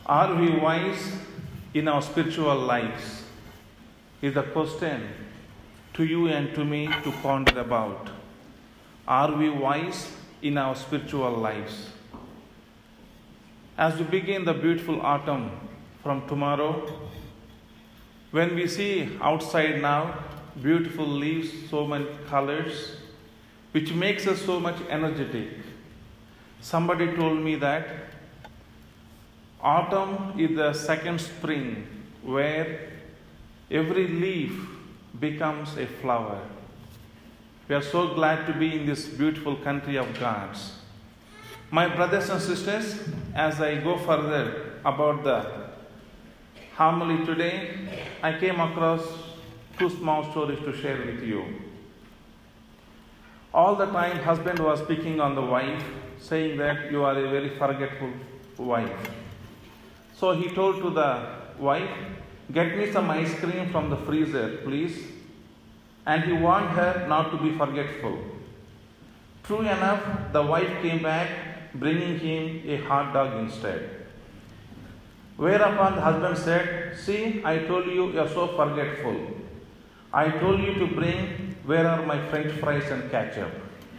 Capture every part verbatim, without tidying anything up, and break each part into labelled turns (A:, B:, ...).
A: Are we wise in our spiritual lives? Is the question to you and to me to ponder about. Are we wise in our spiritual lives? As we begin the beautiful autumn from tomorrow, when we see outside now beautiful leaves, so many colors, which makes us so much energetic. Somebody told me that autumn is the second spring where every leaf becomes a flower. We are so glad to be in this beautiful country of God's. My brothers and sisters, as I go further about the homily today, I came across two small stories to share with you. All the time, husband was picking on the wife, saying that you are a very forgetful wife. So he told to the wife, get me some ice cream from the freezer, please. And he warned her not to be forgetful. True enough, the wife came back, bringing him a hot dog instead. Whereupon the husband said, see, I told you you are so forgetful. I told you to bring, where are my French fries and ketchup?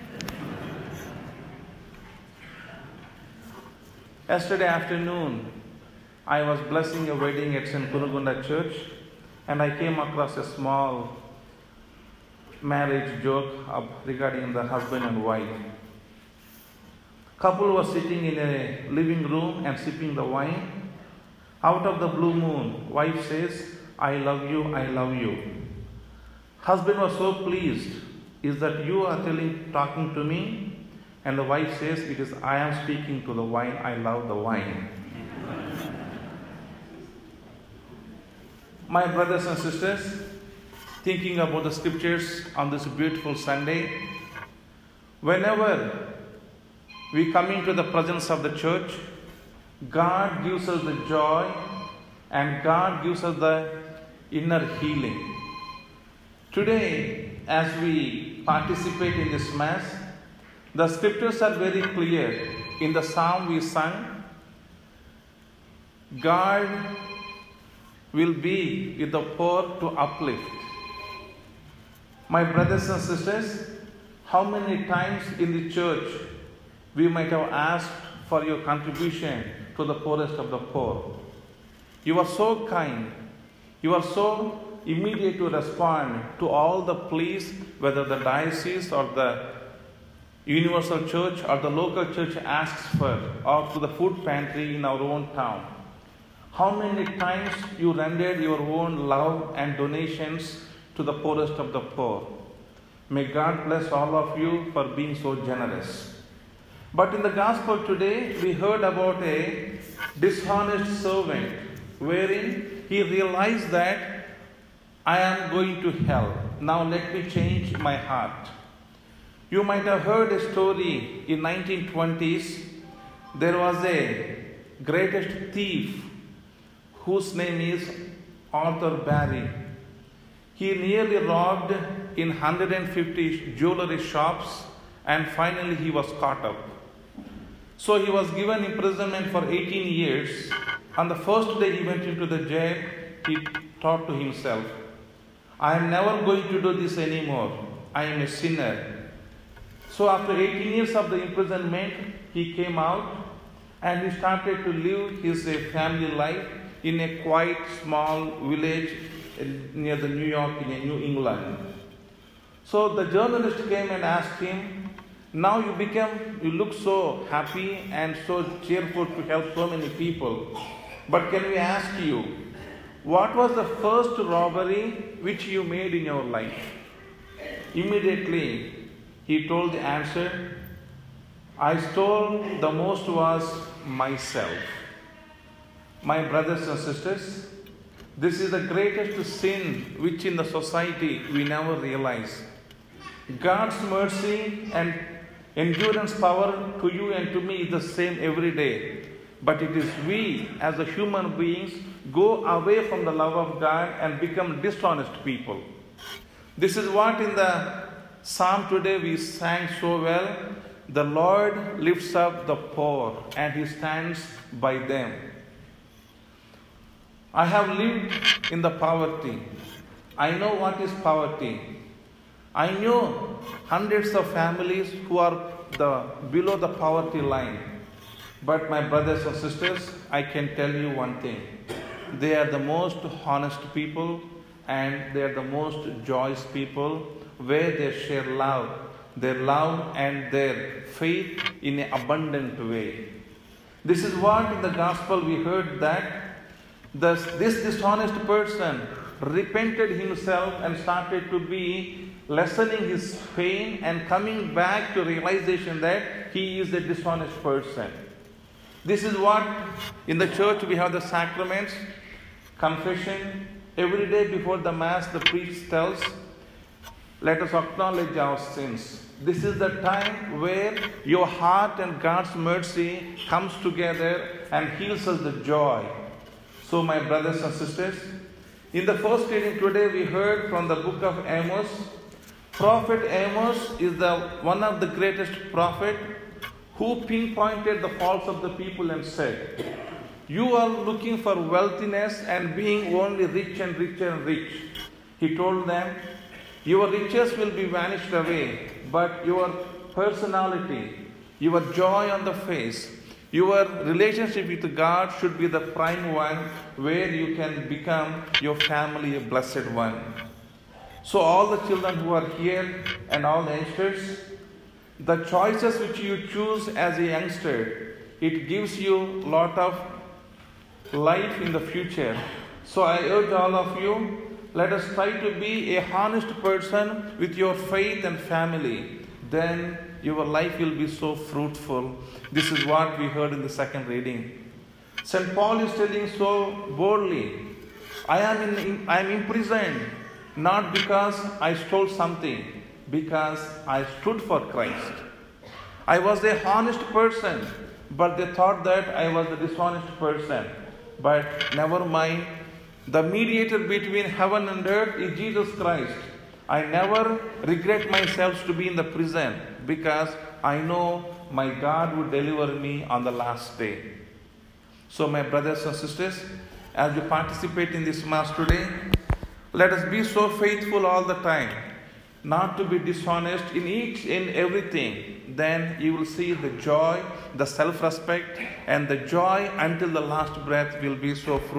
A: Yesterday afternoon, I was blessing a wedding at Saint Kunugunda Church, and I came across a small marriage joke regarding the husband and wife. Couple was sitting in a living room and sipping the wine. Out of the blue moon, wife says, I love you, I love you. Husband was so pleased, is that you are telling, talking to me? And the wife says, it is I am speaking to the wine, I love the wine. My brothers and sisters, thinking about the scriptures on this beautiful Sunday, whenever we come into the presence of the church, God gives us the joy and God gives us the inner healing. Today, as we participate in this Mass, the scriptures are very clear. In the psalm we sang, God will be with the poor to uplift. My brothers and sisters, how many times in the church we might have asked for your contribution to the poorest of the poor? You are so kind. You are so immediate to respond to all the pleas, whether the diocese or the universal church or the local church asks for, or to the food pantry in our own town. How many times you rendered your own love and donations to the poorest of the poor? May God bless all of you for being so generous. But in the gospel today, we heard about a dishonest servant, wherein he realized that I am going to hell. Now let me change my heart. You might have heard a story in nineteen twenties. There was a greatest thief whose name is Arthur Barry. He nearly robbed in one hundred fifty jewelry shops, and finally he was caught up. So he was given imprisonment for eighteen years. On the first day he went into the jail, he thought to himself, I am never going to do this anymore. I am a sinner. So after eighteen years of the imprisonment, he came out and he started to live his family life in a quite small village near the New York in New England. So the journalist came and asked him, now you become, you look so happy and so cheerful to help so many people. But can we ask you, what was the first robbery which you made in your life? Immediately, he told the answer, I stole the most was myself. My brothers and sisters, this is the greatest sin which in the society we never realize. God's mercy and endurance power to you and to me is the same every day. But it is we as a human beings go away from the love of God and become dishonest people. This is what in the Psalm today we sang so well. The Lord lifts up the poor and He stands by them. I have lived in the poverty. I know what is poverty. I know hundreds of families who are the, below the poverty line. But my brothers and sisters, I can tell you one thing. They are the most honest people and they are the most joyous people where they share love, their love and their faith in an abundant way. This is what in the gospel we heard that this, this dishonest person repented himself and started to be lessening his pain and coming back to realization that he is a dishonest person. This is what in the church we have the sacraments, confession. Every day before the Mass, the priest tells, let us acknowledge our sins. This is the time where your heart and God's mercy comes together and heals us the joy. So my brothers and sisters, in the first reading today we heard from the book of Amos. Prophet Amos is the one of the greatest prophet who pinpointed the faults of the people and said, you are looking for wealthiness and being only rich and richer and rich. He told them, your riches will be vanished away, but your personality, your joy on the face, your relationship with God should be the prime one where you can become your family a blessed one. So all the children who are here and all the youngsters, the choices which you choose as a youngster, it gives you a lot of life in the future. So I urge all of you, let us try to be a honest person with your faith and family. Then your life will be so fruitful. This is what we heard in the second reading. Saint Paul is telling so boldly, I am, in, I am imprisoned, not because I stole something, because I stood for Christ. I was a honest person, but they thought that I was the dishonest person. But never mind, the mediator between heaven and earth is Jesus Christ. I never regret myself to be in the prison because I know my God will deliver me on the last day. So my brothers and sisters, as you participate in this Mass today, let us be so faithful all the time, not to be dishonest in each and everything. Then you will see the joy, the self-respect, and the joy until the last breath will be so fruitful.